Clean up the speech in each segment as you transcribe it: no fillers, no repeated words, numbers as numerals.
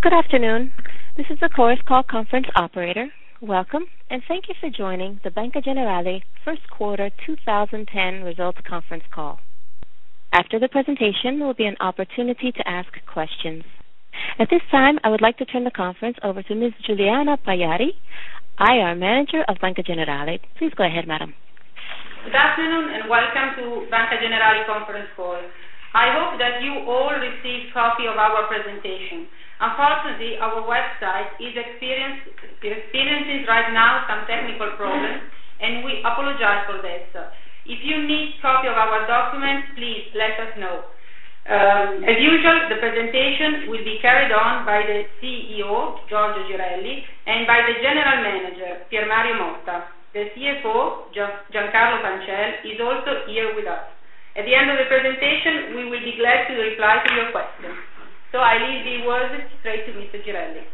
Good afternoon. This is the Chorus Call conference operator. Welcome, and thank you for joining the Banca Generali first quarter 2010 results conference call. After the presentation, there will be an opportunity to ask questions. At this time, I would like to turn the conference over to Ms. Giuliana Paiari, IR Manager of Banca Generali. Please go ahead, madam. Good afternoon and welcome to Banca Generali conference call. I hope that you all received a copy of our presentation. Unfortunately, our website is experiencing right now some technical problems, and we apologize for this. If you need a copy of our documents, please let us know. As usual, the presentation will be carried on by the CEO, Giorgio Girelli, and by the General Manager, Pier Mario Motta. The CFO, Giancarlo Pancel, is also here with us. At the end of the presentation, we will be glad to reply to your questions. So I leave the words straight to Mr. Girelli.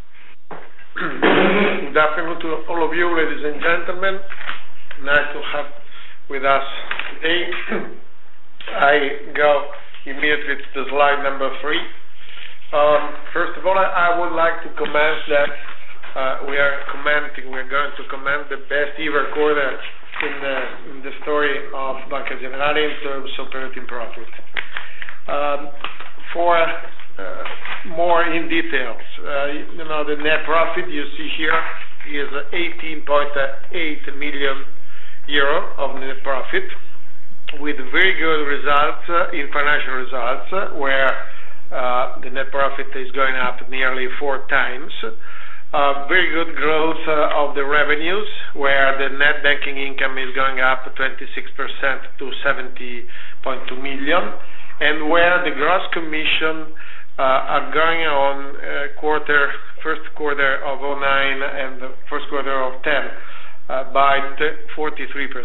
Good afternoon to all of you, ladies and gentlemen. Nice to have with us today. I go immediately to the slide number 3. First of all, I would like to comment that we're going to comment the best ever quarter in the story of Banca Generali in terms of operating profit. For more in details, the net profit you see here is 18.8 million euro of net profit, with very good results in financial results, where the net profit is going up nearly 4 times. Very good growth of the revenues, where the net banking income is going up 26% to 70.2 million, and where the gross commission are going on first quarter of 2009 and the first quarter of 2010 by 43%.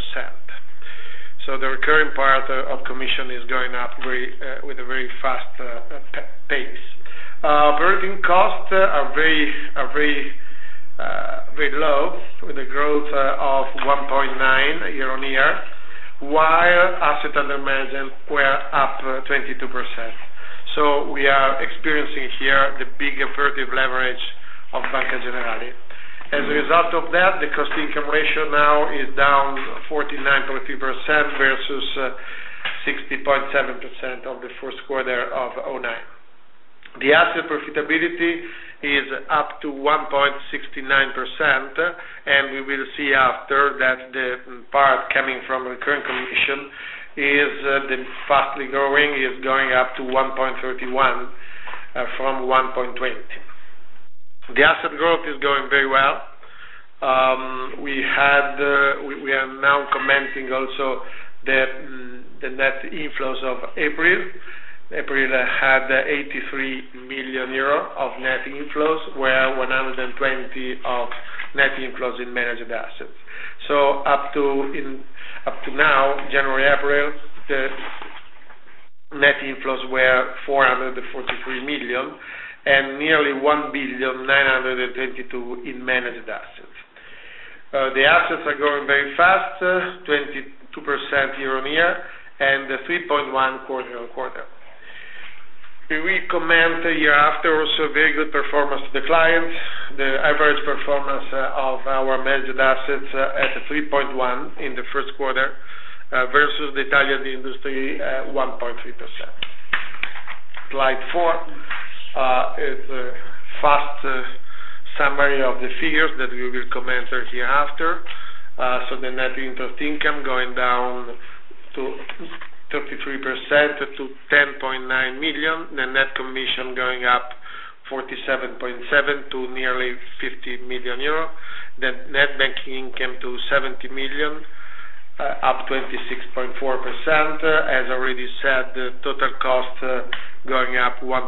So the recurring part of commission is going up with a very fast pace. Operating costs are very low, with a growth of 1.9 year on year, while asset under management were up 22%. So we are experiencing here the big operative leverage of Banca Generali. As a result of that, the cost-income ratio now is down 49.3% versus 60.7% of the first quarter of 2009. The asset profitability is up to 1.69%, and we will see after that the part coming from recurring commission is the fastly growing, is going up to 1.31 from 1.20. The asset growth is going very well. We are now commenting also the net inflows of April. April had 83 million euro of net inflows, where 120 of net inflows in managed assets. So up to now, January, April, the net inflows were 443 million and nearly 1,922 in managed assets. The assets are growing very fast, 22% year on year and 3.1 quarter on quarter. We comment year after also very good performance to the clients. The average performance of our managed assets at 3.1 in the first quarter versus the Italian industry 1.3%. Slide 4 is a fast summary of the figures that we will comment here after. So the net interest income going down to 33% to 10.9 million, the net commission going up 47.7 to nearly 50 million euro, the net banking income to 70 million, up 26.4%. As already said, the total cost going up 1.9.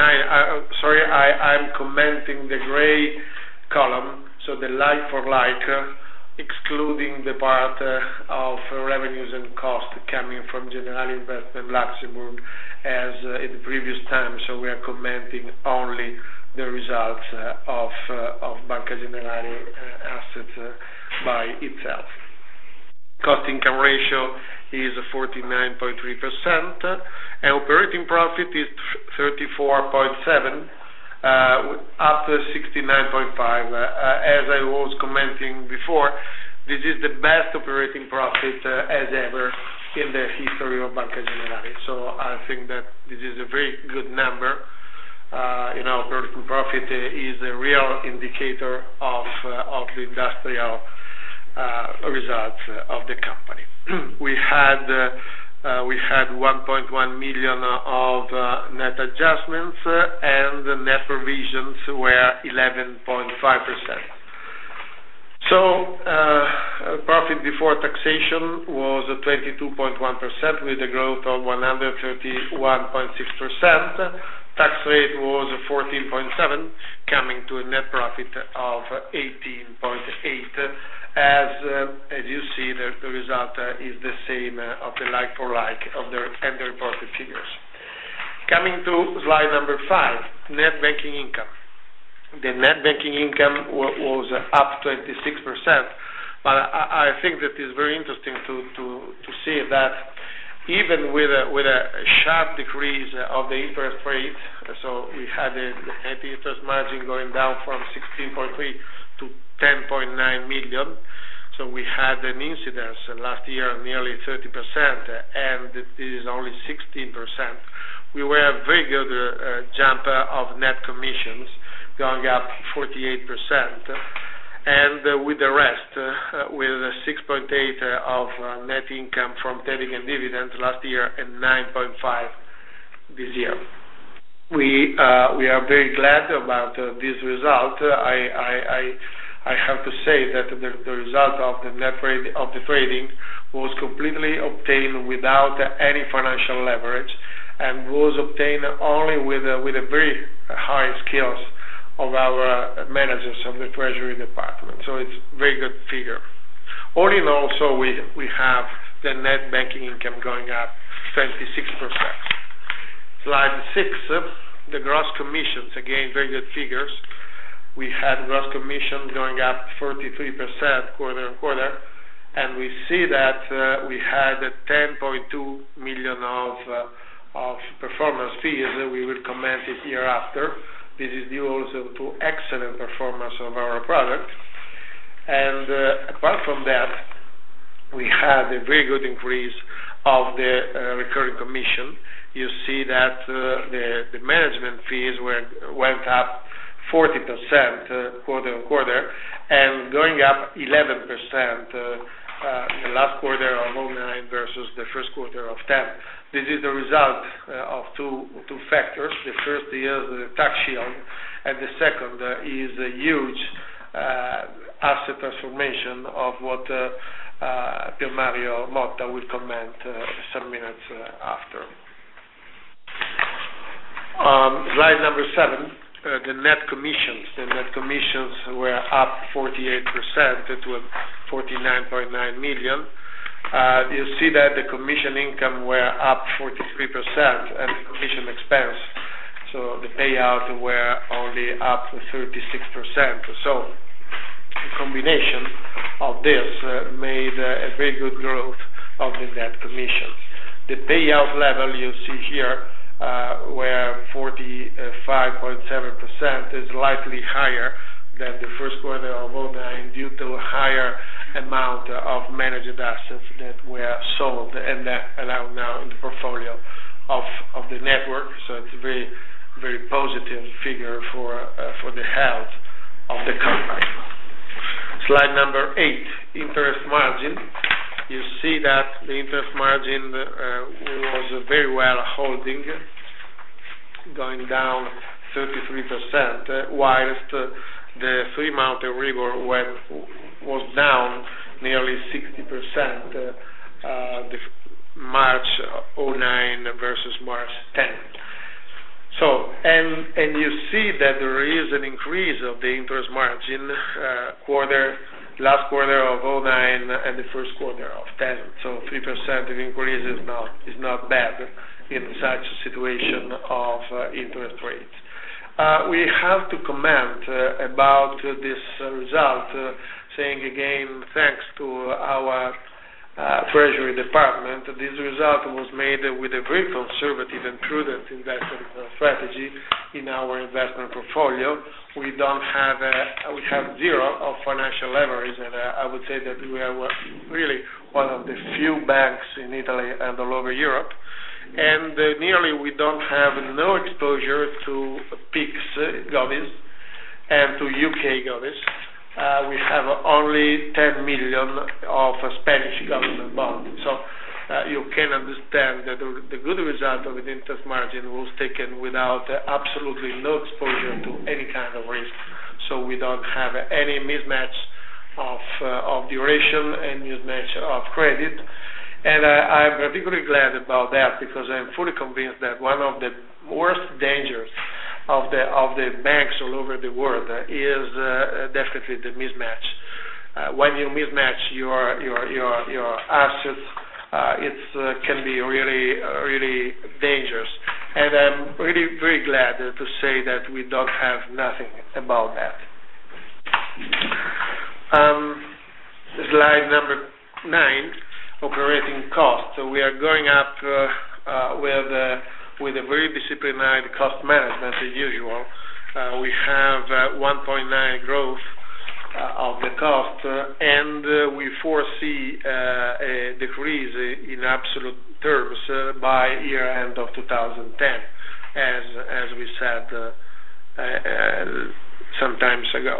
I'm commenting the gray column, so the like for like, excluding the part of revenues and costs coming from Generali Investment Luxembourg as in the previous time, so we are commenting only the results of Banca Generali assets by itself. Cost-income ratio is 49.3%, and operating profit is 34.7, up to 69.5. As I was commenting before, this is the best operating profit as ever in the history of Banca Generali. So I think that this is a very good number. Operating profit is a real indicator of the industrial results of the company. We had 1.1 million of net adjustments, and the net provisions were 11.5%. So profit before taxation was 22.1% with a growth of 131.6%. Tax rate was 14.7%, coming to a net profit of 18.8%. As you see, the result is the same of the like-for-like of the reported figures. Coming to slide number 5, net banking income. The net banking income was up 26%, but I think that is very interesting to see that even with a sharp decrease of the interest rate, so we had the net interest margin going down from 16.3 to 10.9 million. So we had an incidence last year nearly 30%, and this is only 16%. We were a very good jump of net commissions, going up 48%, and with the rest, with 6.8 of net income from trading and dividends last year and 9.5 this year. We are very glad about this result. I have to say that the result of the trading was completely obtained without any financial leverage, and was obtained only with a very high skills of our managers of the Treasury Department. So it's a very good figure. All in all, so we have the net banking income going up 26%. Slide 6, the gross commissions, again, very good figures. We had gross commissions going up 43% quarter on quarter, and we see that we had 10.2 million of performance fees. We will comment it hereafter. This is due also to excellent performance of our product. And apart from that, we had a very good increase of the recurring commission. You see that the management fees went up 40% quarter on quarter, and going up 11% the last quarter of 2009 versus the first quarter of 2010. This is the result of two factors. The first is the tax shield, and the second is a huge asset transformation of what Pier Mario Motta will comment some minutes after. Slide number 7, the net commissions. The net commissions were up 48% to 49.9 million. You see that the commission income were up 43%, and the commission expense, so the payout were only up 36%. So the combination of this made a very good growth of the net commissions. The payout level you see here were 45.7%, is slightly higher than the first quarter of 2009 due to a higher amount of managed assets that were sold and that are now in the portfolio of the network. So it's a very, very positive figure for the health of the company. Slide number 8, interest margin. You see that the interest margin was very well holding, going down 33%, whilst the 3-month Euribor was down nearly 60%, the March 2009 versus March 10. So, and you see that there is an increase of the interest margin last quarter of 2009 and the first quarter of 2010. So 3% of increase is not bad in such a situation of interest rates. We have to comment about this result, saying again thanks to our Treasury Department. This result was made with a very conservative and prudent investment strategy in our investment portfolio. We have zero of financial leverage, and I would say that we are really one of the few banks in Italy and all over Europe. And nearly we don't have no exposure to PIGS govies and to UK govies. We have only 10 million of Spanish government bonds. So you can understand that the good result of an interest margin was taken without absolutely no exposure to any kind of risk. So we don't have any mismatch of duration and mismatch of credit. And I'm particularly glad about that because I'm fully convinced that one of the worst dangers of the banks all over the world is definitely the mismatch. When you mismatch your assets, it can be really dangerous. And I'm really very glad to say that we don't have nothing about that. Slide number 9, operating costs. So we are going up with a very disciplined cost management as usual. We have 1.9 growth of the cost, and we foresee a decrease in absolute terms by year end of 2010, as we said some times ago.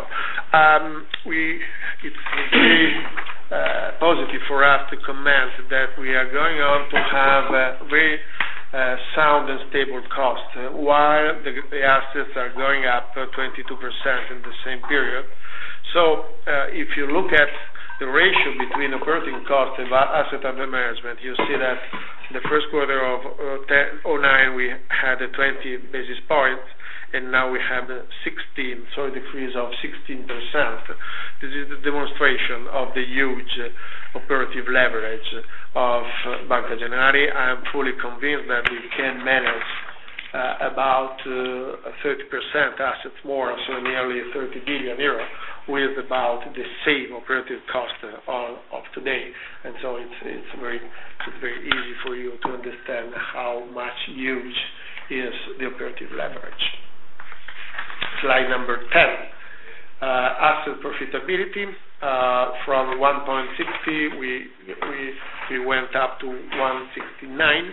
It's very positive for us to comment that we are going on to have a very sound and stable cost, while the assets are going up 22% in the same period. So if you look at the ratio between operating cost and asset under management, you see that the first quarter of 2009 we had 20 basis points, and now we have 16, so a decrease of 16%. This is the demonstration of the huge operative leverage of Banca Generali. I am fully convinced that we can manage about 30% assets more, so nearly 30 billion euro, with about the same operative cost of today. And so it's very easy for you to understand how much huge is the operative leverage. Slide number 10. Asset profitability. From 1.60 we went up to 169.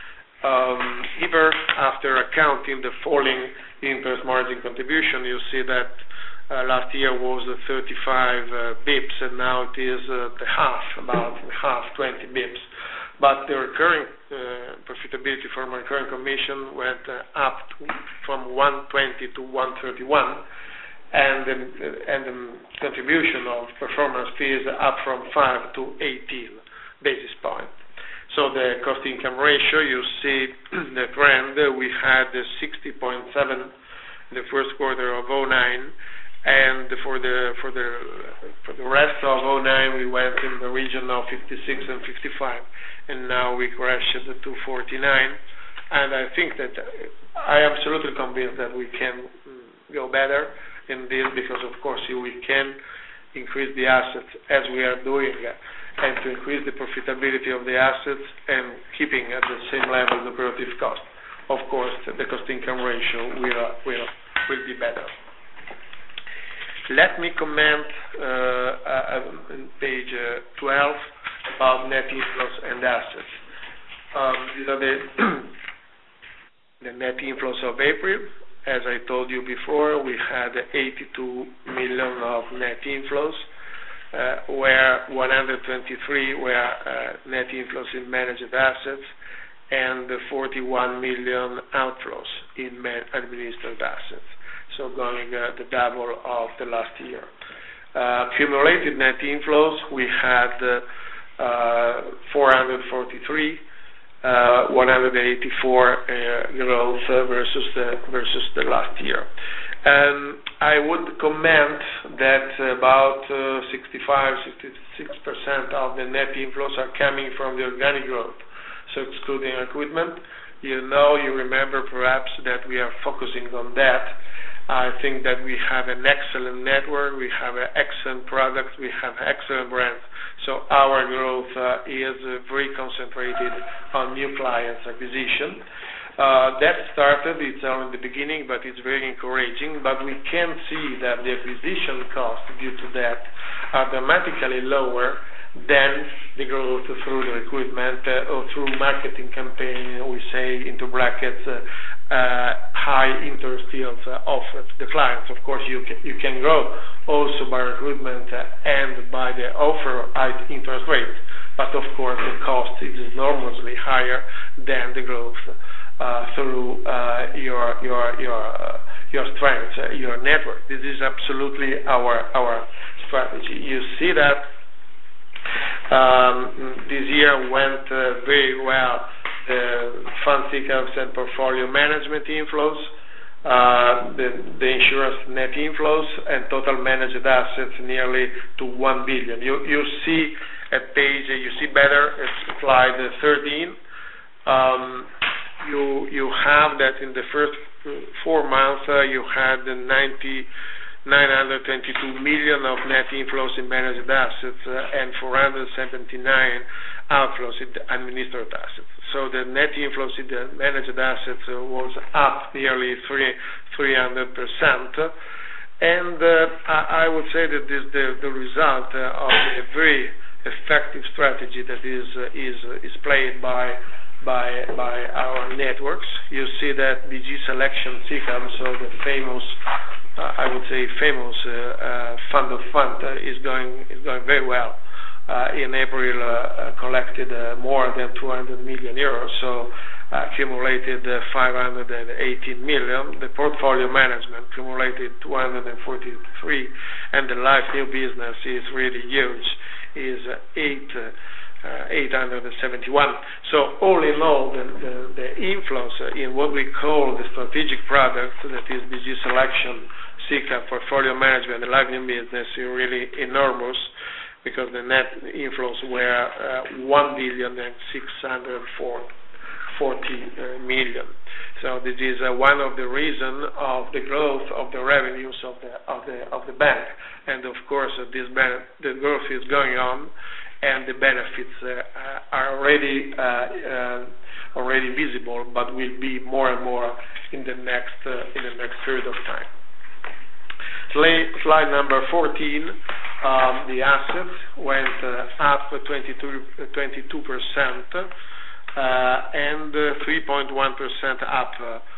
Even after accounting the falling interest margin contribution, you see that last year was 35 bips, and now it is about half, 20 bips. But the recurring profitability from recurring commission went up from 120 to 131, and the contribution of performance fees up from 5 to 18 basis points. So the cost-income ratio, you see the trend. We had 60.7 in the first quarter of 2009, and for the rest of 2009 we went in the region of 56 and 55, and now we crashed to 49. And I think that I am absolutely convinced that we can go better in this, because of course we can increase the assets as we are doing, and to increase the profitability of the assets and keeping at the same level the operative cost. Of course, the cost-income ratio will be better. Let me comment on page 12 about net inflows and assets. These are the net inflows of April. As I told you before, we had 82 million of net inflows, where 123 were net inflows in managed assets, and 41 million outflows in administered assets. So going the double of the last year. Accumulated net inflows, we had 443, 184 growth versus the last year. I would comment that about 65-66% of the net inflows are coming from the organic growth, so excluding equipment. You remember perhaps that we are focusing on that, I think that we have an excellent network, we have an excellent product, we have excellent brands. So our growth is very concentrated on new clients acquisition. That started, it's only the beginning, but it's very encouraging. But we can see that the acquisition costs due to that are dramatically lower than the growth through the recruitment or through marketing campaign, we say into brackets, high interest yields offered to the clients. Of course, you can grow also by recruitment and by the offer high interest rates, but of course the cost is enormously higher than the growth through your strength, your network. This is absolutely our strategy. You see that this year went very well. Fund SICAVs and portfolio management inflows, the insurance net inflows, and total managed assets nearly to 1 billion. You see at page, you see better at slide 13. You have that in the first 4 months you had 922 million of net inflows in managed assets and 479 outflows in the administered assets. So the net inflows in the managed assets was up nearly 300%. And I would say that this is the result of a very effective strategy that is played by our networks. You see that BG Selection SICAV, so the famous, I would say famous fund of fund is going very well. In April, collected more than 200 million euros, so accumulated 518 million. The portfolio management accumulated 243, and the life new business is really huge, is 871. So all in all, the inflows in what we call the strategic product, that is BG Selection, SICAV, portfolio management, the life new business, is really enormous, because the net inflows were 1,640 million. So this is one of the reasons of the growth of the revenues of the bank, and of course the growth is going on, and the benefits are already visible, but will be more and more in the next period of time. Slide number 14. The assets went up 22%, and 3.1% up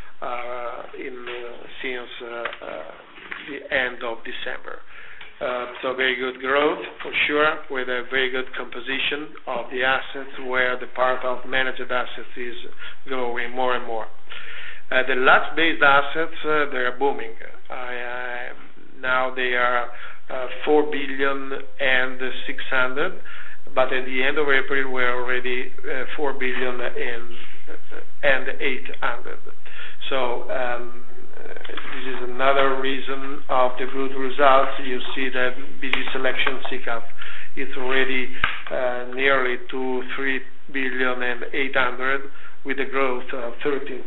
since the end of December. So very good growth for sure, with a very good composition of the assets, where the part of managed assets is growing more and more. The LUX-based assets, they are booming. Now they are 4 billion and 600, but at the end of April we're already 4 billion and 800. So this is another reason of the good results. You see that BG Selection SICAV is already nearly to 3 billion and 800, with a growth of 13%.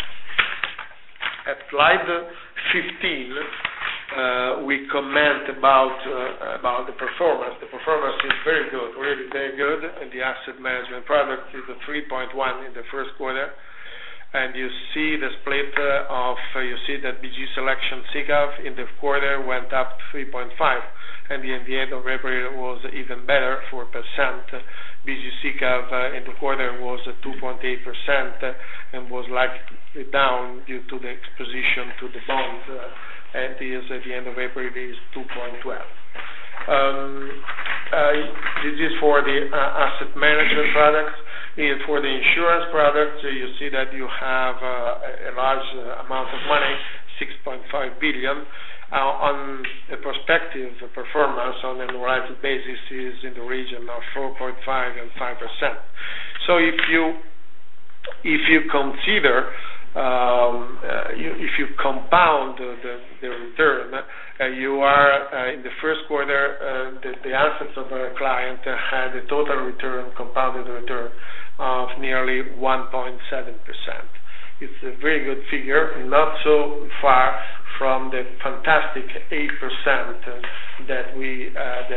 At slide 15, we comment about the performance. The performance is very good, really very good, and the asset management product is a 3.1 in the first quarter. And you see the split you see that BG Selection SICAV in the quarter went up 3.5, and in the end of April was even better, 4%. BG SICAV in the quarter was 2.8%, and was likely down due to the exposition to the bonds, and is at the end of April is 2.12. This is for the asset management products. For the insurance products, you see that you have a large amount of money, 6.5 billion. On the prospective performance on an annualized basis is in the region of 4.5 and 5%. So if you consider if you compound the return, you are in the first quarter, the assets of a client had a total return, compounded return of nearly 1.7%. It's a very good figure, not so far from the the fantastic 8% that we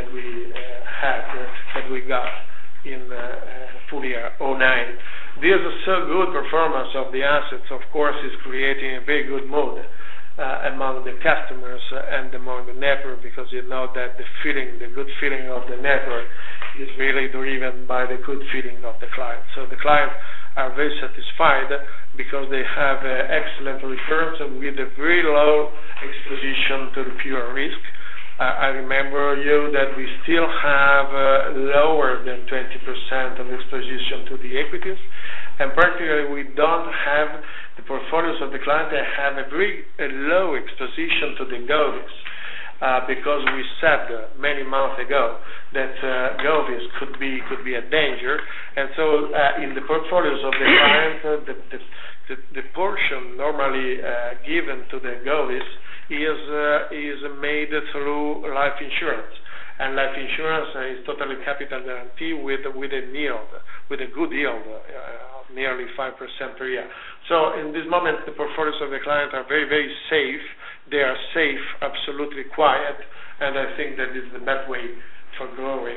got in full year 2009. This so good performance of the assets, of course, is creating a very good mood among the customers and among the network, because you know that the good feeling of the network is really driven by the good feeling of the client. So the clients are very satisfied because they have excellent returns with a very low exposition to the pure risk. I remember you that we still have lower than 20% of exposition to the equities, and practically we don't have the portfolios of the client that have a very low exposition to the govies, because we said many months ago that govies could be a danger, and so in the portfolios of the client, the portion normally given to the govies is made through life insurance, and life insurance is totally capital guarantee with a good yield of nearly 5% per year. So in this moment, the portfolios of the client are very, very safe. They are safe, absolutely quiet, and I think that is the best way for growing.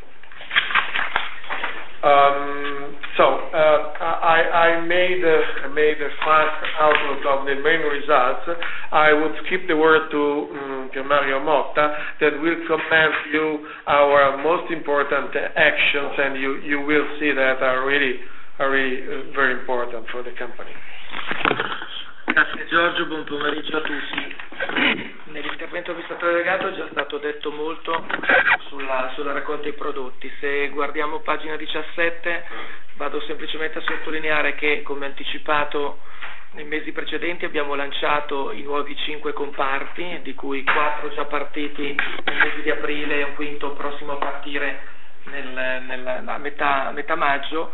I made a fast outlook of the main results. I would skip the word to Mario Motta, that will comment you our most important actions, and you will see that are really very important for the company. Grazie Giorgio, buon pomeriggio a tutti. Nell'intervento amministratore delegato è già stato detto molto sulla raccolta dei prodotti. Se guardiamo pagina 17, vado semplicemente a sottolineare che, come anticipato nei mesi precedenti, abbiamo lanciato i nuovi 5 comparti, di cui 4 già partiti nel mese di aprile e un quinto prossimo a partire a metà maggio,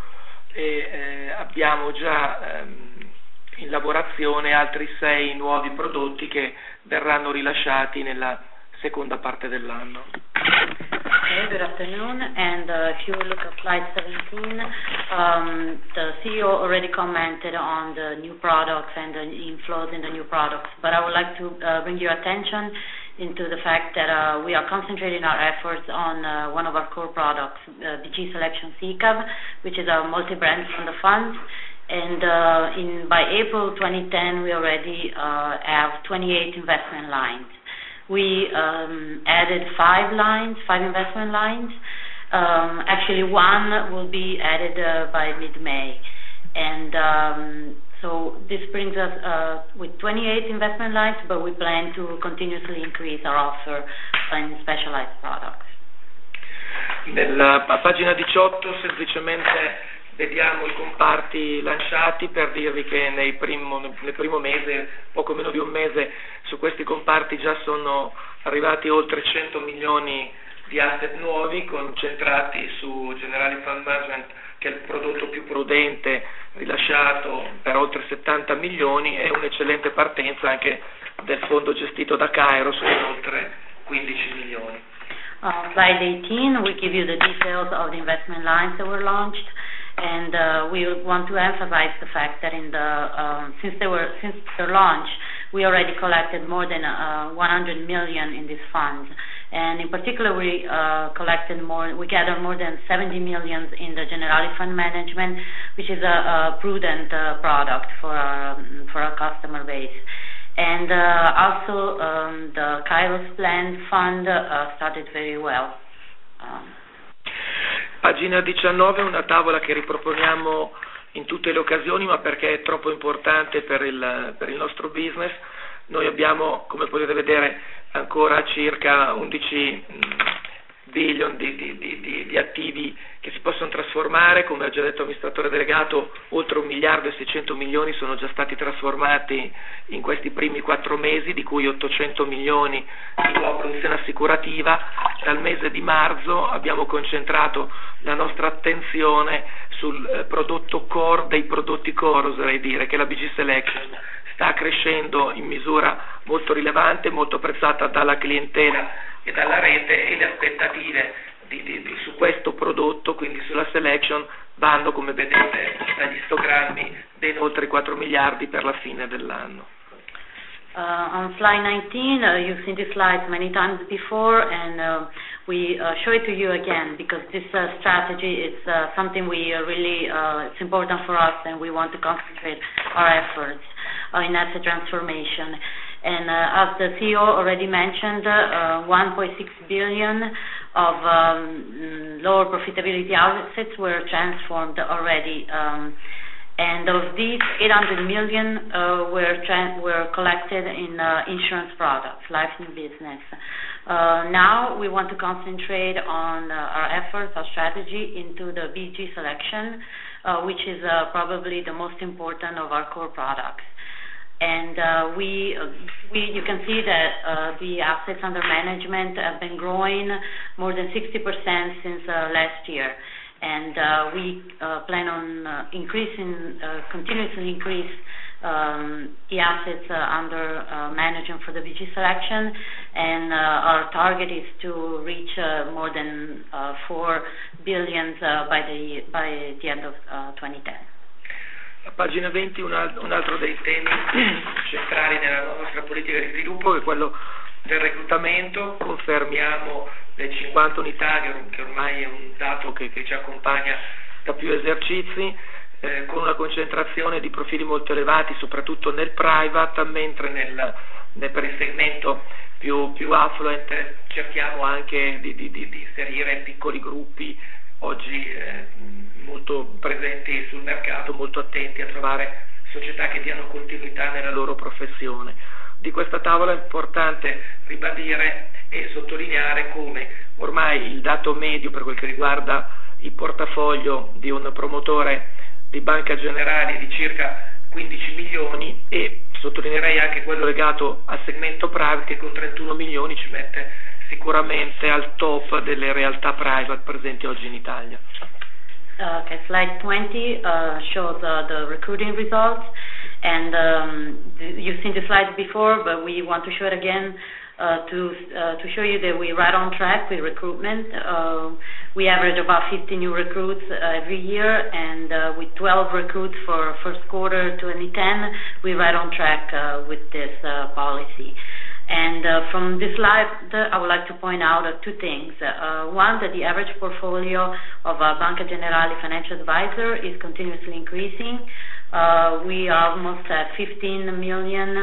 e abbiamo già in lavorazione altri 6 nuovi prodotti che verranno rilasciati nella seconda parte dell'anno. Okay, good afternoon, and if you look at slide 17, the CEO already commented on the new products and the inflows in the new products, but I would like to bring your attention into the fact that we are concentrating our efforts on one of our core products, BG Selection SICAV, which is our multi-brand fund of funds. And by April 2010, we already have 28 investment lines. We added 5 investment lines. Actually, one will be added by mid-May. And so this brings us with 28 investment lines, but we plan to continuously increase our offer in specialized products. Nella pagina 18 semplicemente vediamo i comparti lanciati, per dirvi che nel primo mese, poco meno di un mese, su questi comparti già sono arrivati oltre 100 milioni di asset nuovi, concentrati su Generali Fund Management, che è il prodotto più prudente, rilasciato per oltre 70 milioni, e un'eccellente partenza anche del fondo gestito da Kairos con oltre 15 milioni. Slide 18, we give you the details of the investment lines that were launched. And we want to emphasize the fact that since their launch, we already collected more than 100 million in these funds. And in particular, we gathered more than 70 million in the Generali Fund Management, which is a prudent product for our customer base. And also the Kairos Blend Fund started very well. Pagina 19, una tavola che riproponiamo in tutte le occasioni, ma perché è troppo importante per il nostro business. Noi abbiamo, come potete vedere, ancora circa 11 billion di attivi che si possono trasformare. Come ha già detto l'amministratore delegato, oltre 1 miliardo e 600 milioni sono già stati trasformati in questi primi 4 mesi, di cui 800 milioni in nuova produzione assicurativa. Dal mese di marzo abbiamo concentrato la nostra attenzione sul prodotto core dei prodotti core, oserei dire, che la BG Selection sta crescendo in misura molto rilevante, molto apprezzata dalla clientela e dalla rete, e le aspettative su questo prodotto, quindi sulla Selection, vanno, come vedete dagli istogrammi, ben oltre 4 miliardi per la fine dell'anno. On slide 19, you've seen this slide many times before, and we show it to you again because this strategy is something we really, it's important for us, and we want to concentrate our efforts in asset transformation. And as the CEO already mentioned, 1.6 billion of lower profitability assets were transformed already. And of these, 800 million were collected in insurance products, life new business. Now we want to concentrate on our efforts, our strategy into the BG selection, which is probably the most important of our core products. And you can see that the assets under management have been growing more than 60% since last year. And we plan on continuously increase the assets under management for the BG selection, and our target is to reach more than 4 billion by the end of 2010. A pagina 20 un altro dei temi centrali nella nostra politica di sviluppo è quello del reclutamento. Confermiamo le 50 unità, che ormai è un dato che ci accompagna da più esercizi, con una concentrazione di profili molto elevati, soprattutto nel private, mentre per il segmento più affluent cerchiamo anche di inserire piccoli gruppi, oggi molto presenti sul mercato, molto attenti a trovare società che diano continuità nella loro professione. Di questa tavola è importante ribadire e sottolineare come ormai il dato medio per quel che riguarda il portafoglio di un promotore di Banca Generali è di circa 15 milioni, e sottolineerei anche quello legato al segmento private, che con 31 milioni ci mette sicuramente al top delle realtà private presenti oggi in Italia. Okay, slide 20 shows the recruiting results, and you've seen the slide before, but we want to show it again to show you that we're right on track with recruitment. We average about 50 new recruits every year, and with 12 recruits for first quarter 2010, we're right on track with this policy. And from this slide, I would like to point out two things. One, that the average portfolio of Banca Generali financial advisor is continuously increasing. We are almost at 15 million,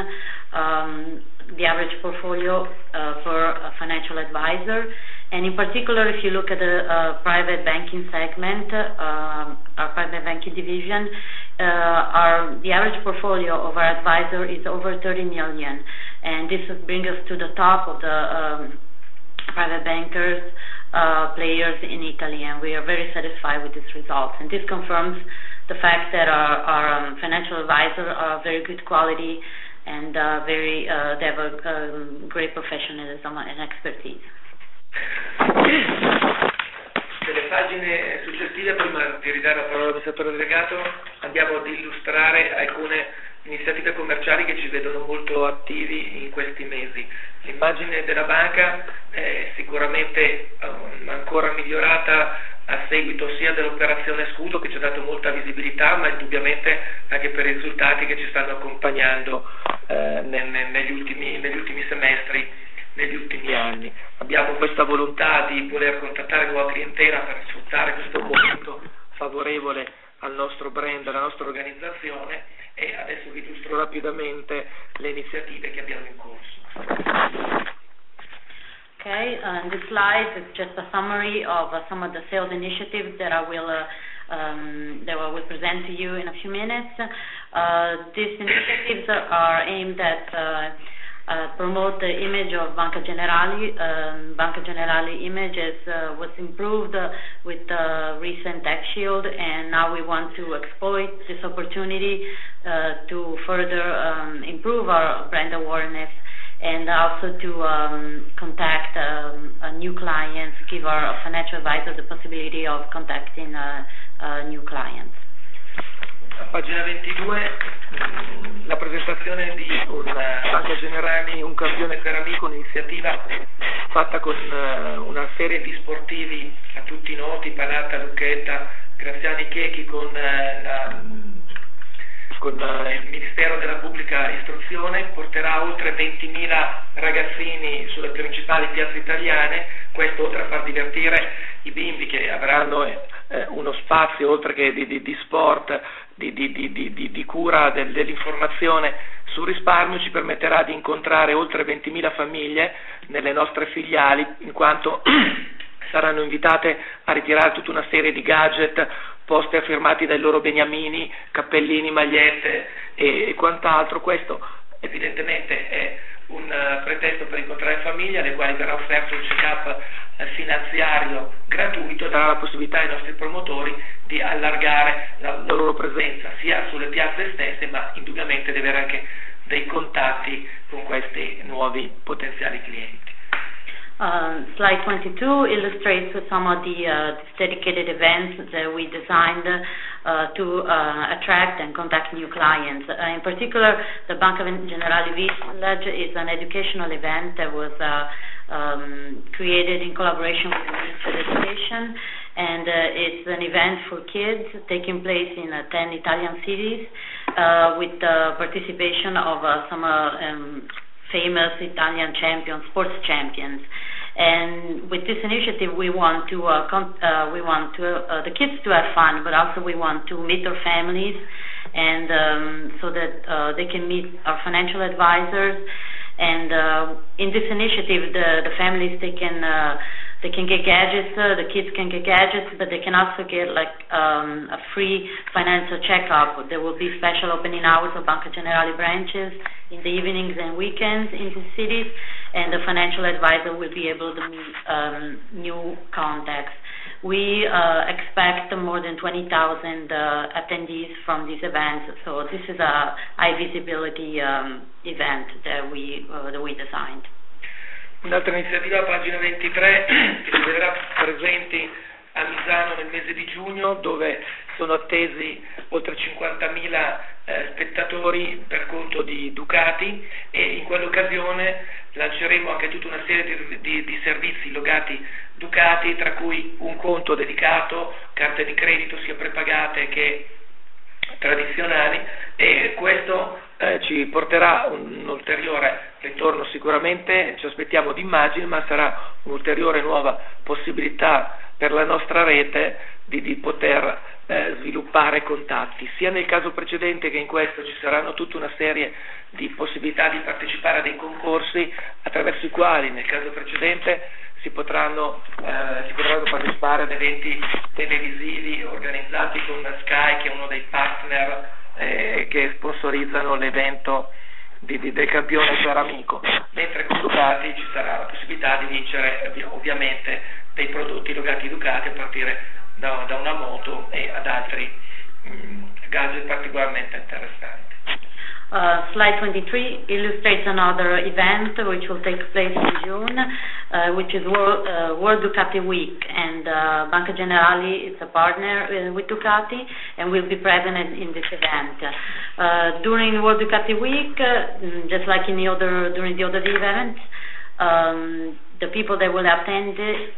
the average portfolio for a financial advisor. And in particular, if you look at the private banking segment, our private banking division, the average portfolio of our advisor is over 30 million. And this brings us to the top of the private bankers, players in Italy, and we are very satisfied with these results. And this confirms the fact that our financial advisors are very good quality and they have a great professionalism and expertise. Nelle pagine successive, prima di ridare la parola all'amministratore delegato, andiamo ad illustrare alcune iniziative commerciali che ci vedono molto attivi in questi mesi. L'immagine della banca è sicuramente ancora migliorata a seguito sia dell'operazione Scudo, che ci ha dato molta visibilità, ma indubbiamente anche per i risultati che ci stanno accompagnando negli ultimi semestri, negli ultimi anni. Abbiamo questa volontà di voler contattare nuova clientela per sfruttare questo momento favorevole al nostro brand, alla nostra organizzazione, e adesso vi illustro rapidamente le iniziative che abbiamo in corso. Okay, this slide is just a summary of some of the sales initiatives that I will present to you in a few minutes. These initiatives are aimed at promote the image of Banca Generali. Banca Generali image was improved with the recent tax shield, and now we want to exploit this opportunity to further improve our brand awareness, and also to contact new clients, give our financial advisors the possibility of contacting new clients. A pagina 22, la presentazione di Banca Generali, un campione per amico, un'iniziativa fatta con una serie di sportivi a tutti noti, Panatta, Lucchetta, Graziani, Chechi, con con il Ministero della Pubblica Istruzione, porterà oltre 20.000 ragazzini sulle principali piazze italiane, questo oltre a far divertire i bimbi che avranno uno spazio oltre che di sport, di cura dell'informazione sul risparmio, ci permetterà di incontrare oltre 20.000 famiglie nelle nostre filiali, in quanto saranno invitate a ritirare tutta una serie di gadget, poster firmati dai loro beniamini, cappellini, magliette e quant'altro. Questo evidentemente è un pretesto per incontrare famiglie alle quali verrà offerto un check-up finanziario gratuito e darà la possibilità ai nostri promotori di allargare la loro presenza sia sulle piazze stesse, ma indubbiamente di avere anche dei contatti con questi nuovi potenziali clienti. Slide 22 illustrates some of the dedicated events that we designed to attract and contact new clients. In particular, the Banca Generali Village is an educational event that was created in collaboration with the Ministry of Education, and it's an event for kids taking place in 10 Italian cities with the participation of some famous Italian champions, sports champions. And with this initiative, we want the kids to have fun, but also we want to meet their families, and so that they can meet our financial advisors. And in this initiative, the families they can get gadgets, the kids can get gadgets, but they can also get like a free financial checkup. There will be special opening hours of Banca Generali branches in the evenings and weekends in the cities, and the financial advisor will be able to meet new contacts. We expect more than 20,000 attendees from these events, so this is a high visibility event that we designed. Un'altra iniziativa, pagina 23, che ci vedrà presenti a Misano nel mese di giugno, dove sono attesi oltre 50.000 spettatori per conto di Ducati, e in quell'occasione lanceremo anche tutta una serie di servizi logati Ducati, tra cui un conto dedicato, carte di credito sia prepagate che tradizionali, e questo ci porterà un ulteriore ritorno. Sicuramente ci aspettiamo di immagini, ma sarà un'ulteriore nuova possibilità per la nostra rete di poter sviluppare contatti. Sia nel caso precedente che in questo ci saranno tutta una serie di possibilità di partecipare a dei concorsi attraverso i quali nel caso precedente si potranno partecipare ad eventi televisivi organizzati con Sky, che è uno dei partner che sponsorizzano l'evento del campione Ceramico, mentre con Ducati ci sarà la possibilità di vincere ovviamente dei prodotti logati Ducati, a partire da una moto e ad altri gadget particolarmente interessanti. Slide 23 illustrates another event which will take place in June, which is World Ducati Week, and Banca Generali is a partner with Ducati and will be present in this event. During World Ducati Week, just like during the other events, the people that will attend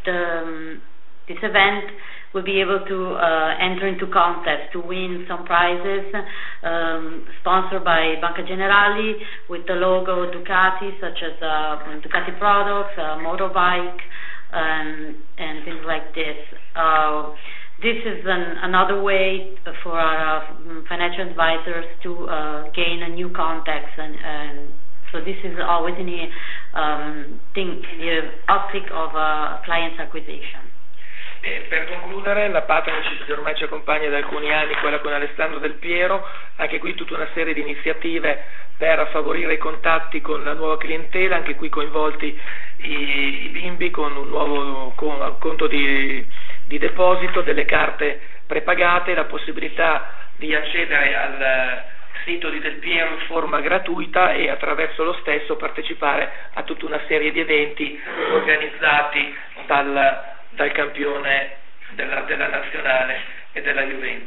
this event will be able to enter into contests to win some prizes sponsored by Banca Generali with the logo Ducati, such as Ducati products, motorbike, and things like this. This is another way for our financial advisors to gain a new contacts, and so this is always in the optic of client acquisition. E per concludere, la partnership che ormai ci accompagna da alcuni anni, quella con Alessandro Del Piero, anche qui tutta una serie di iniziative per favorire i contatti con la nuova clientela, anche qui coinvolti i bimbi con un nuovo conto di deposito, delle carte prepagate, la possibilità di accedere al sito di Del Piero in forma gratuita e attraverso lo stesso partecipare a tutta una serie di eventi organizzati dal campione della nazionale e della Juventus.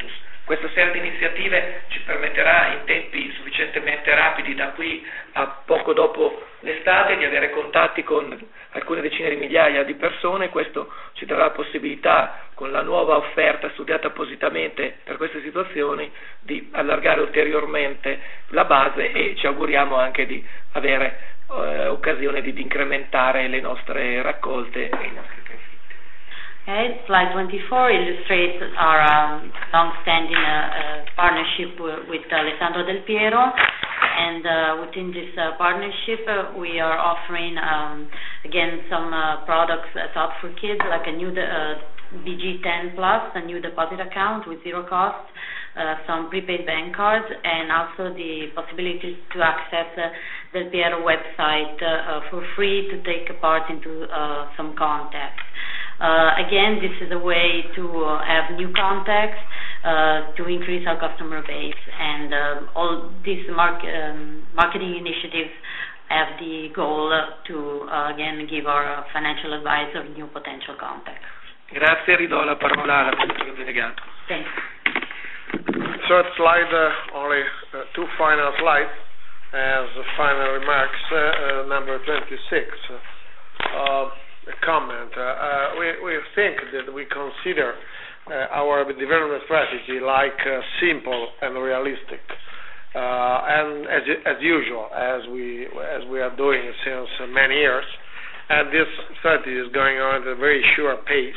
Questa serie di iniziative ci permetterà in tempi sufficientemente rapidi, da qui a poco dopo l'estate, di avere contatti con alcune decine di migliaia di persone. Questo ci darà la possibilità, con la nuova offerta studiata appositamente per queste situazioni, di allargare ulteriormente la base, e ci auguriamo anche di avere occasione di incrementare le nostre raccolte e i nostri profitti. Okay, slide 24 illustrates our long-standing partnership with Alessandro Del Piero, and within this partnership we are offering again some products thought for kids, like a new BG10 Plus, a new deposit account with zero cost, some prepaid bank cards, and also the possibility to access Del Piero website for free to take part into some contacts. Again, this is a way to have new contacts, to increase our customer base, and all these marketing initiatives have the goal to again give our financial advisor new potential contacts. Grazie, ridò la parola all'amministratore delegato. Thanks. Third slide, only two final slides as final remarks. Number 26, a comment. We think that we consider our development strategy like simple and realistic, and as usual, as we are doing since many years, and this strategy is going on at a very sure pace.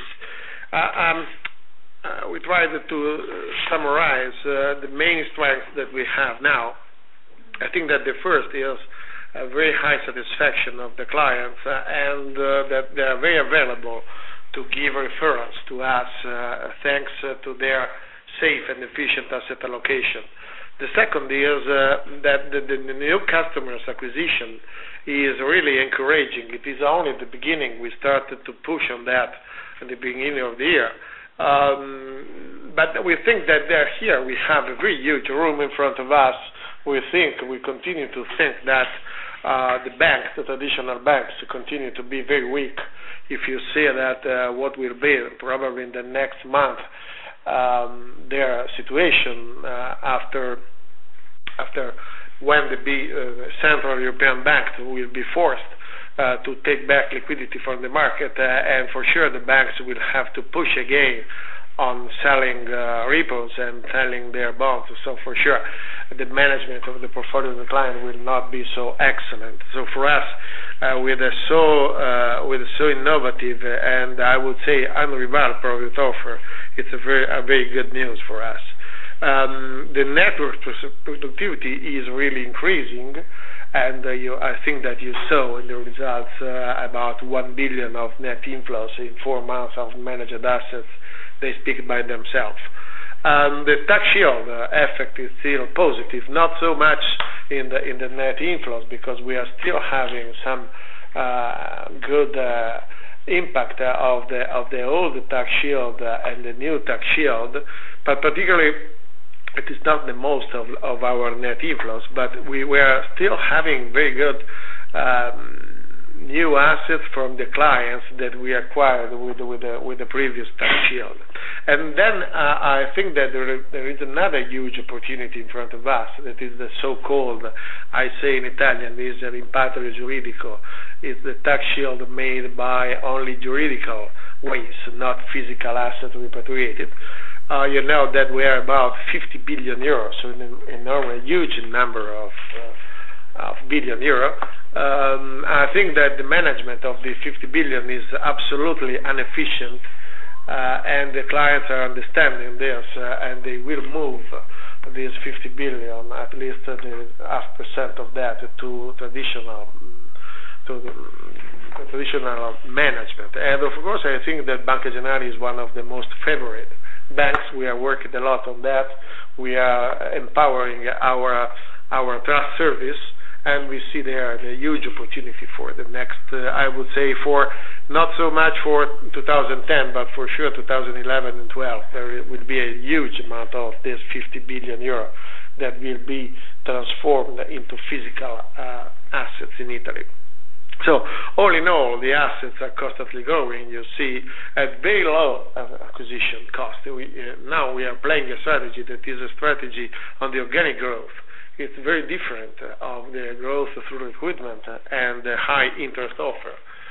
We tried to summarize the main strengths that we have now. I think that the first is a very high satisfaction of the clients, and that they are very available to give referrals to us thanks to their safe and efficient asset allocation. The second is that the new customers acquisition is really encouraging. It is only at the beginning we started to push on that at the beginning of the year. But we think that here we have a very huge room in front of us. We continue to think that the banks, the traditional banks, continue to be very weak. If you see that what will be probably in the next month their situation after when the Central European Bank will be forced to take back liquidity from the market, and for sure the banks will have to push again on selling repos and selling their bonds. So for sure the management of the portfolio of the client will not be so excellent. So for us, with a so innovative and I would say unrivaled product offer, it's a very good news for us. The network productivity is really increasing, and I think that you saw in the results about 1 billion of net inflows in 4 months of managed assets. They speak by themselves. The tax shield effect is still positive, not so much in the net inflows, because we are still having some good impact of the old tax shield and the new tax shield, but particularly it is not the most of our net inflows, but we are still having very good new assets from the clients that we acquired with the previous tax shield. And then I think that there is another huge opportunity in front of us, that is the so-called, I say in Italian, is rimpatrio giuridico, is the tax shield made by only juridical ways, not physical assets repatriated. You know that we are about 50 billion euros, so an enormous, huge number of billion euro. I think that the management of the 50 billion is absolutely inefficient, and the clients are understanding this, and they will move this 50 billion, at least the half percent of that, to traditional management. And of course, I think that Banca Generali is one of the most favorite banks. We are working a lot on that. We are empowering our trust service, and we see there the huge opportunity for the next, I would say, for not so much for 2010, but for sure 2011 and 12, there will be a huge amount of this 50 billion euro that will be transformed into physical assets in Italy. So all in all, the assets are constantly growing. You see, at very low acquisition cost. Now we are playing a strategy that is a strategy on the organic growth. It's very different of the growth through recruitment and the high interest offer.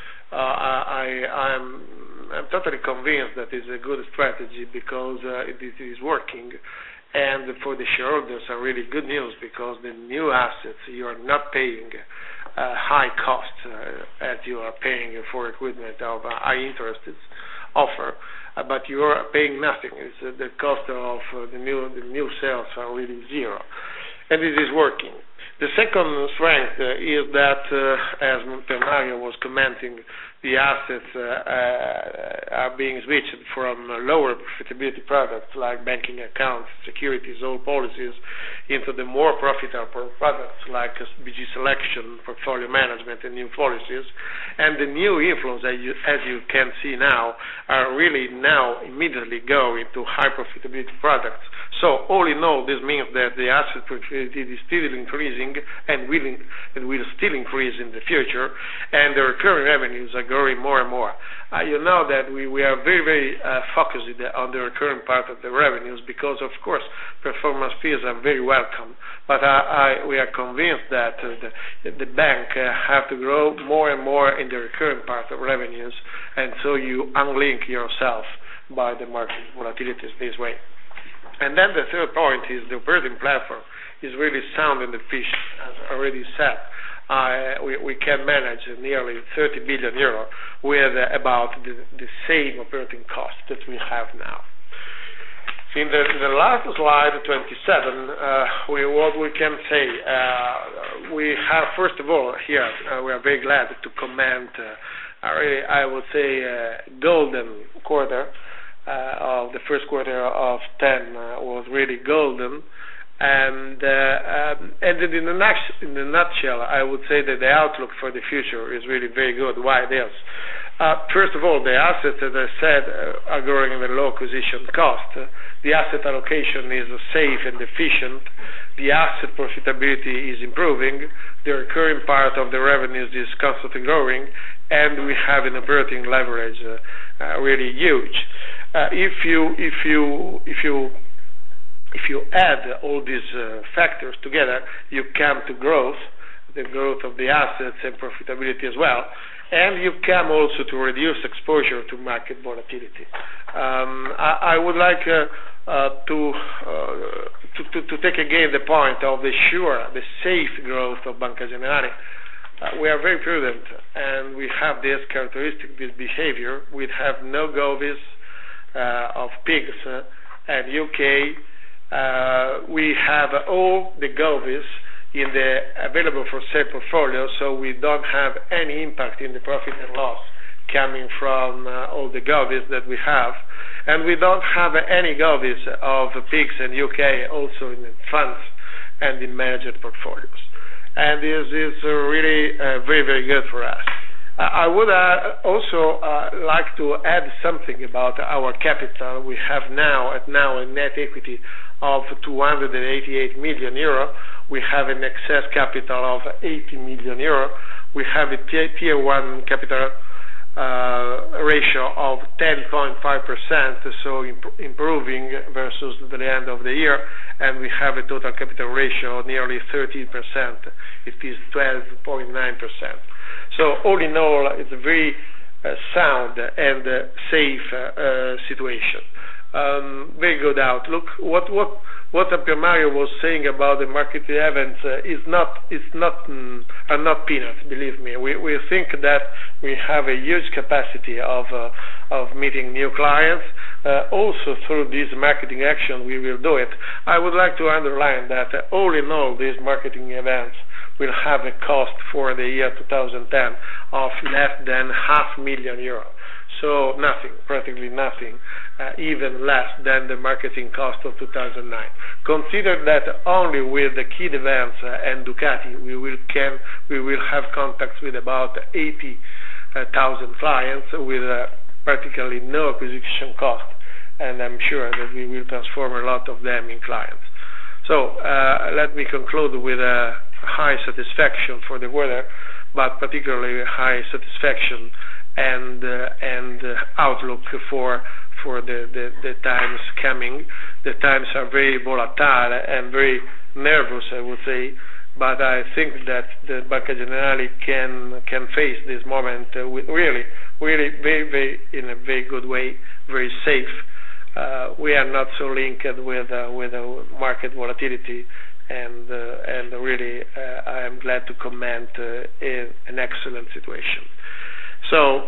I'm totally convinced that it's a good strategy because it is working, and for the shareholders are really good news because the new assets you are not paying high costs as you are paying for equipment of high interest offer, but you are paying nothing. It's the cost of the new sales are really zero, and it is working. The second strength is that, as Mario was commenting, the assets are being switched from lower profitability products like banking accounts, securities, all policies, into the more profitable products like BG Selection, portfolio management, and new policies. And the new inflows, as you can see now, are really now immediately going to high profitability products. So all in all, this means that the asset profitability is still increasing and will still increase in the future, and the recurring revenues are growing more and more. You know that we are very, very focused on the recurring part of the revenues because, of course, performance fees are very welcome, but we are convinced that the bank have to grow more and more in the recurring part of revenues, and so you unlink yourself by the market volatilities this way. And then the third point is the operating platform is really sound and efficient, as already said. We can manage nearly 30 billion euro with about the same operating cost that we have now. In the last slide, 27, what we can say, we have, first of all, here, we are very glad to comment, I would say, golden quarter. Of the first quarter of 10 was really golden, and in the nutshell, I would say that the outlook for the future is really very good. Why this? First of all, the assets, as I said, are growing at a low acquisition cost. The asset allocation is safe and efficient. The asset profitability is improving. The recurring part of the revenues is constantly growing, and we have an operating leverage really huge. If you add all these factors together, you come to growth, the growth of the assets and profitability as well, and you come also to reduce exposure to market volatility. I would like to take again the point of the safe growth of Banca Generali. We are very prudent, and we have this characteristic, this behavior. We have no govies of pigs and UK. We have all the govies in the available for sale portfolio, so we don't have any impact in the profit and loss coming from all the govies that we have, and we don't have any govies of pigs and UK also in the funds and in managed portfolios, and this is really very, very good for us. I would also like to add something about our capital. We have now a net equity of 288 million euro. We have an excess capital of 80 million euro. We have a tier 1 capital ratio of 10.5%, so improving versus the end of the year, and we have a total capital ratio of nearly 13%. It is 12.9%. So all in all, it's a very sound and safe situation. Very good outlook. What Mario was saying about the market events are not peanuts. Believe me, we think that we have a huge capacity of meeting new clients. Also through this marketing action, we will do it. I would like to underline that all in all, these marketing events will have a cost for the year 2010 of less than €500,000. So nothing, practically nothing, even less than the marketing cost of 2009. Consider that only with the key events and Ducati, we will have contacts with about 80,000 clients with practically no acquisition cost, and I'm sure that we will transform a lot of them in clients. So let me conclude with a high satisfaction for the weather, but particularly high satisfaction and outlook for the times coming. The times are very volatile and very nervous, I would say, but I think that the Banca Generali can face this moment with really very in a very good way, very safe. We are not so linked with market volatility, and really I am glad to comment in an excellent situation. So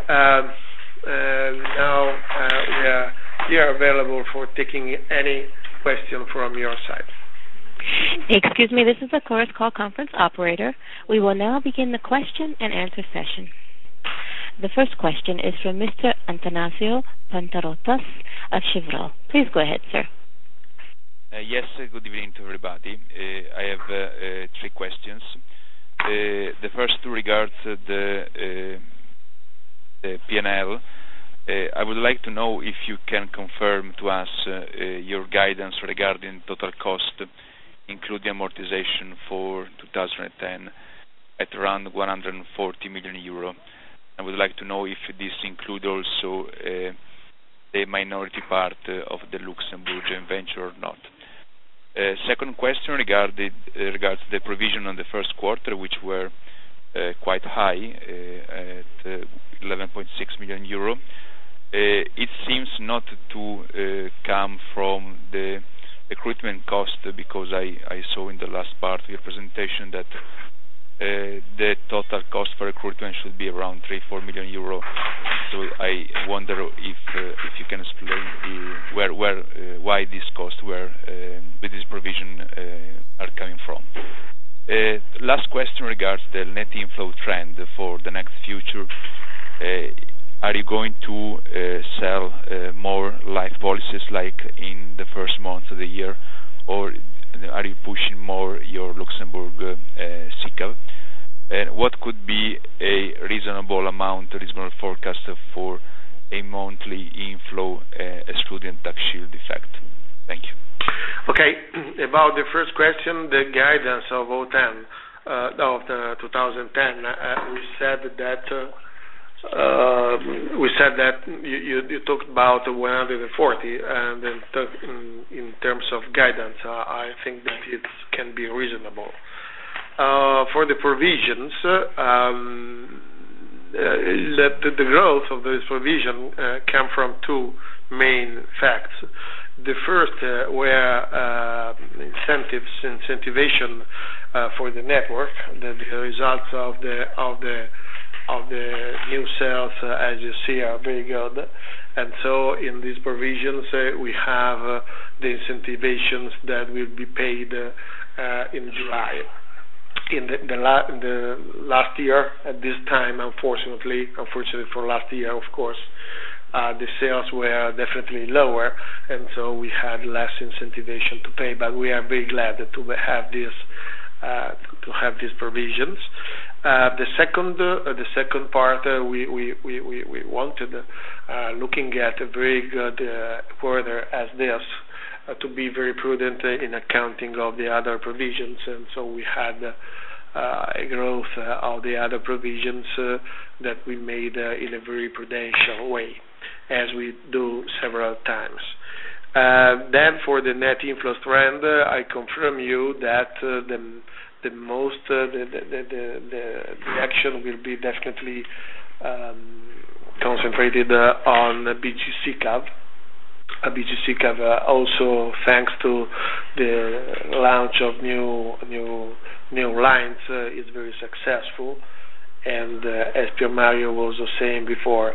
now we are available for taking any question from your side. Excuse me, this is the Chorus Call conference operator. We will now begin the question and answer session. The first question is from Mr. Antanasio Pantarotas of Cheuvreux. Please go ahead, sir. Yes, good evening to everybody. I have 3 questions. The first two regards the P&L. I would like to know if you can confirm to us your guidance regarding total cost, including amortization for 2010, at around 140 million euro. I would like to know if this includes also the minority part of the Luxembourg joint venture or not. Second question regards the provision on the first quarter, which were quite high at 11.6 million euro. It seems not to come from the recruitment cost, because I saw in the last part of your presentation that the total cost for recruitment should be around 3-4 million euro. So I wonder if you can explain why these costs were with this provision are coming from. Last question regards the net inflow trend for the next future. Are you going to sell more life policies like in the first month of the year, or are you pushing more your Luxembourg SICAV? And what could be a reasonable forecast for a monthly inflow excluding tax shield effect? Thank you. Okay, about the first question, the guidance of 2010, we said that you talked about 140, and in terms of guidance, I think that it can be reasonable. For the provisions, the growth of this provision came from 2 main facts. The first were incentivation for the network. The results of the new sales, as you see, are very good, and so in these provisions we have the incentivations that will be paid in July. In the last year, at this time, unfortunately for last year, of course, the sales were definitely lower, and so we had less incentivation to pay. But we are very glad to have these provisions. The second part, we wanted, looking at a very good quarter as this, to be very prudent in accounting of the other provisions, and so we had a growth of the other provisions that we made in a very prudential way, as we do several times. Then for the net inflows trend, I confirm you that the action will be definitely concentrated on BG SICAV. BG SICAV also, thanks to the launch of new lines, is very successful, and as Pier Mario was saying before,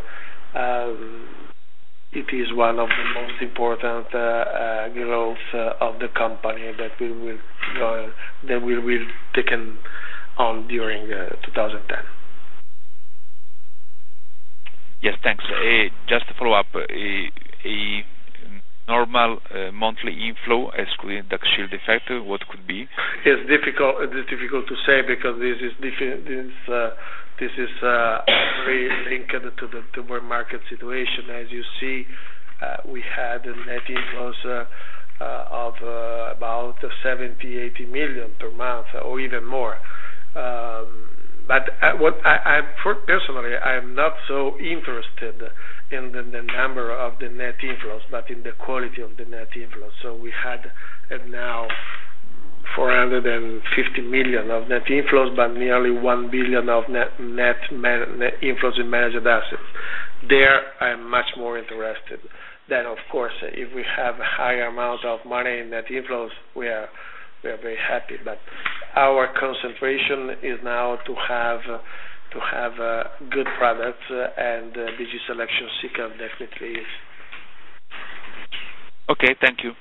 it is one of the most important growth of the company that we will taken on during 2010. Yes, thanks. Just to follow up, a normal monthly inflow, excluding tax shield effect, what could be? It's difficult to say, because this is very linked to the market situation. As you see, we had net inflows of about 70-80 million per month, or even more. Personally, I'm not so interested in the number of the net inflows, but in the quality of the net inflows. So we had now 450 million of net inflows, but nearly 1 billion of net inflows in managed assets. There, I'm much more interested. Then, of course, if we have a higher amount of money in net inflows, we are very happy. But our concentration is now to have good products, and BG Selection SICAV definitely is. Okay, thank you.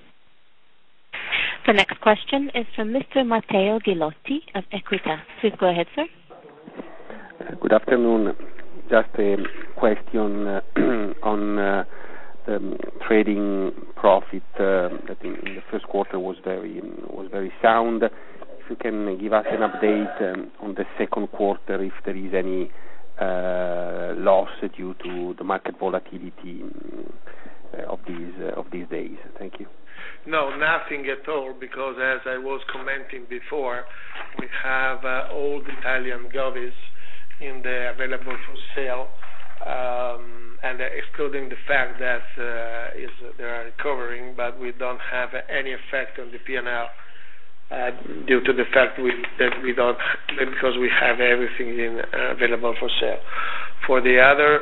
The next question is from Mr. Matteo Ghilotti of Equita. Please go ahead, sir. Good afternoon. Just a question on trading profit that in the first quarter was very sound. If you can give us an update on the second quarter, if there is any loss due to the market volatility of these days. Thank you. No, nothing at all, because as I was commenting before, we have all the Italian govies in the available for sale, and excluding the fact that they are recovering, but we don't have any effect on the P&L due to the fact that we don't, because we have everything available for sale. For the other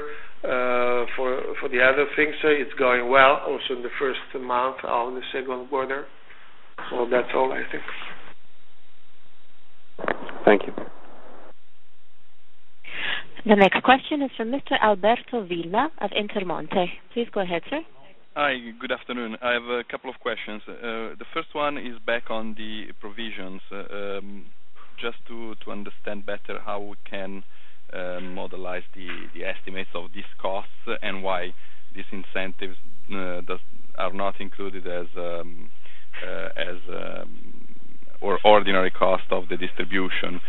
things, it's going well. Also in the first month of the second quarter. So that's all, I think. Thank you. The next question is from Mr. Alberto Villa of Intermonte. Please go ahead, sir. Hi, good afternoon. I have a couple of questions. The first one is back on the provisions, just to understand better how we can modelize the estimates of these costs and why these incentives are not included as or ordinary cost of the distribution.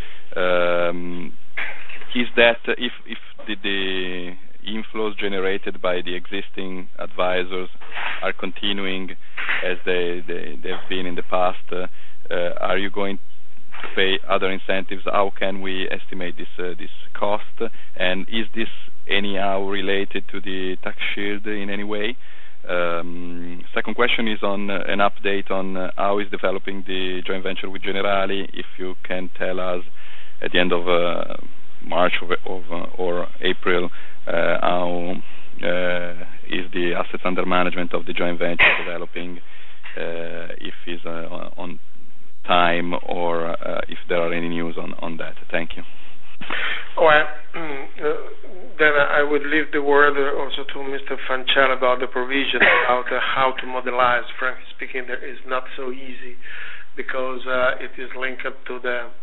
Is that if the inflows generated by the existing advisors are continuing as they've been in the past, are you going to pay other incentives? How can we estimate this cost? And is this anyhow related to the tax shield in any way? Second question is on an update on how is developing the joint venture with Generali. If you can tell us at the end of March or April how is the assets under management of the joint venture developing, if it's on time or if there are any news on that. Thank you. Well, then I would leave the word also to Mr. Fancella about the provision, about how to modelize. Frankly speaking, that is not so easy because it is linked to the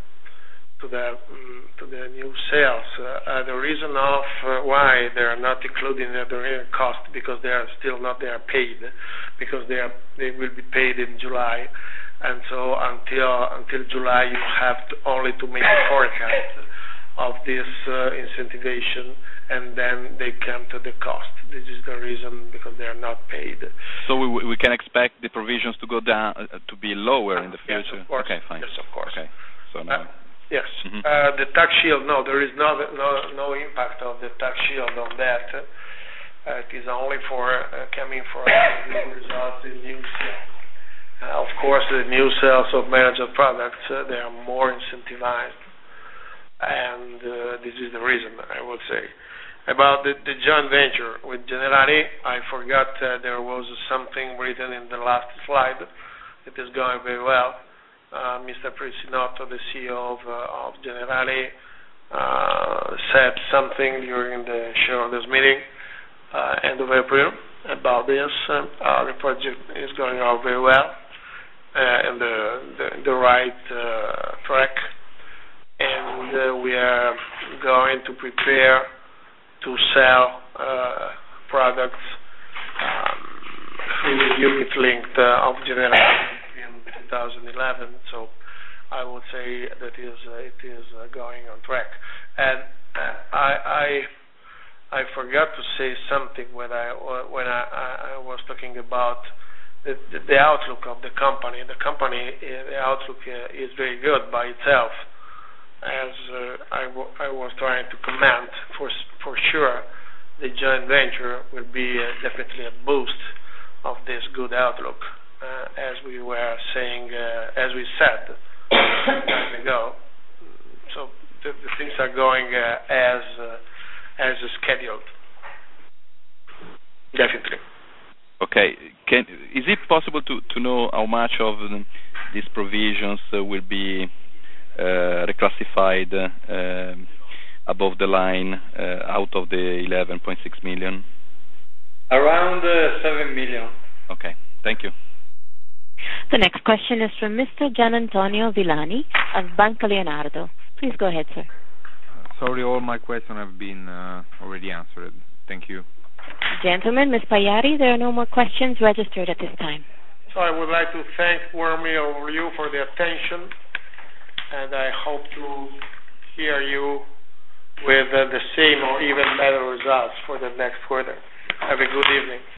new sales. The reason of why they are not included in the cost, because they are still not paid, because they will be paid in July, and so until July you have only to make a forecast of this incentivization, and then they come to the cost. This is the reason, because they are not paid. So we can expect the provisions to go down, to be lower in the future? Yes, of course. Okay, fine. Yes, of course. Okay. So now. Yes. Mm-hmm. The tax shield, no, there is no impact of the tax shield on that. It is only for coming for new results in new sales. Of course, the new sales of managed products, they are more incentivized. And this is the reason, I would say. About the joint venture with Generali, I forgot there was something written in the last slide. It is going very well. Mr. Presinotto, the CEO of Generali, said something during the shareholders meeting end of April about this. The project is going on very well in the right track. And we are going to prepare to sell products through the unit linked of Generali in 2011. So I would say that it is going on track. And I forgot to say something when I was talking about the outlook of the company. The outlook is very good by itself. as I was trying to comment, for sure, the joint venture will be definitely a boost of this good outlook, as we were saying, as we said some time ago. So the things are going as scheduled. Definitely. Okay. Is it possible to know how much of these provisions will be reclassified above the line out of the 11.6 million? Around 7 million. Okay. Thank you. The next question is from Mr. Gian Antonio Villani of Banca Leonardo. Please go ahead, sir. Sorry, all my questions have been already answered. Thank you. Gentlemen, Ms. Payari, there are no more questions registered at this time. So I would like to thank warmly all of you for the attention, and I hope to hear you with the same or even better results for the next quarter. Have a good evening.